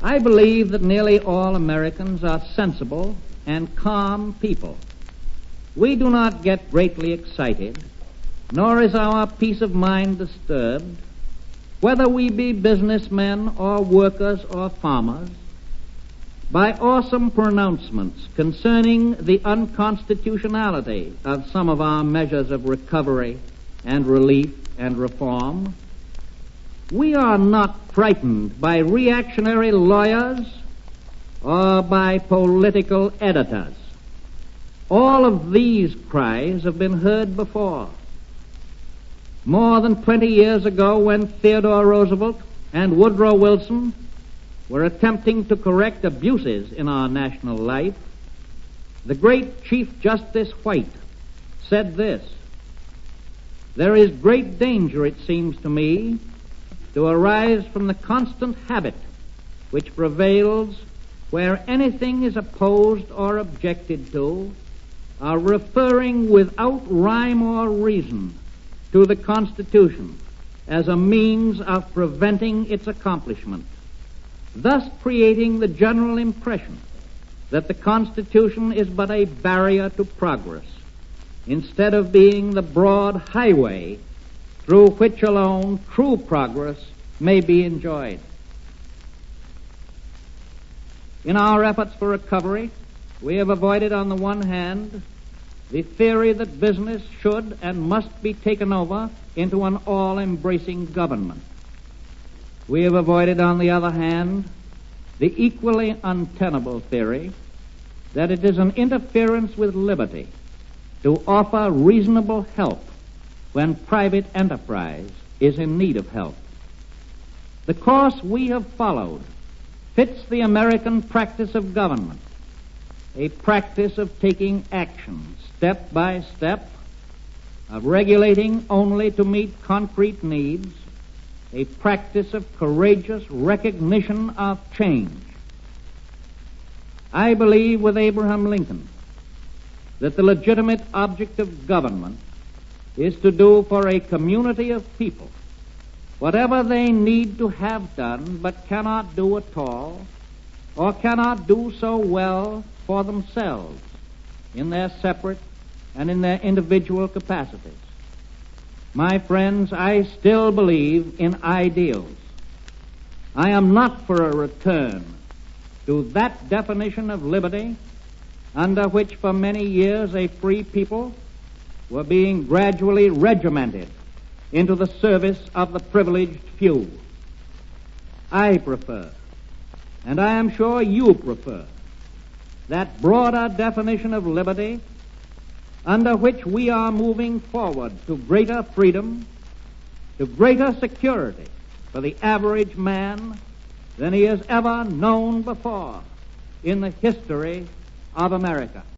I believe that nearly all Americans are sensible and calm people. We do not get greatly excited, nor is our peace of mind disturbed, whether we be businessmen or workers or farmers, by awesome pronouncements concerning the unconstitutionality of some of our measures of recovery and relief and reform. We are not frightened by reactionary lawyers or by political editors. All of these cries have been heard before. More than 20 years ago, when Theodore Roosevelt and Woodrow Wilson were attempting to correct abuses in our national life, the great Chief Justice White said this: "There is great danger, it seems to me, to arise from the constant habit which prevails where anything is opposed or objected to, referring without rhyme or reason to the Constitution as a means of preventing its accomplishment, thus creating the general impression that the Constitution is but a barrier to progress, instead of being the broad highway through which alone true progress may be enjoyed." In our efforts for recovery, we have avoided, on the one hand, the theory that business should and must be taken over into an all-embracing government. We have avoided, on the other hand, the equally untenable theory that it is an interference with liberty to offer reasonable help when private enterprise is in need of help. The course we have followed fits the American practice of government, a practice of taking action step by step, of regulating only to meet concrete needs, a practice of courageous recognition of change. I believe with Abraham Lincoln that the legitimate object of government is to do for a community of people whatever they need to have done but cannot do at all, or cannot do so well for themselves in their separate and in their individual capacities. My friends, I still believe in ideals. I am not for a return to that definition of liberty under which for many years a free people were being gradually regimented into the service of the privileged few. I prefer, and I am sure you prefer, that broader definition of liberty under which we are moving forward to greater freedom, to greater security for the average man than he has ever known before in the history of America.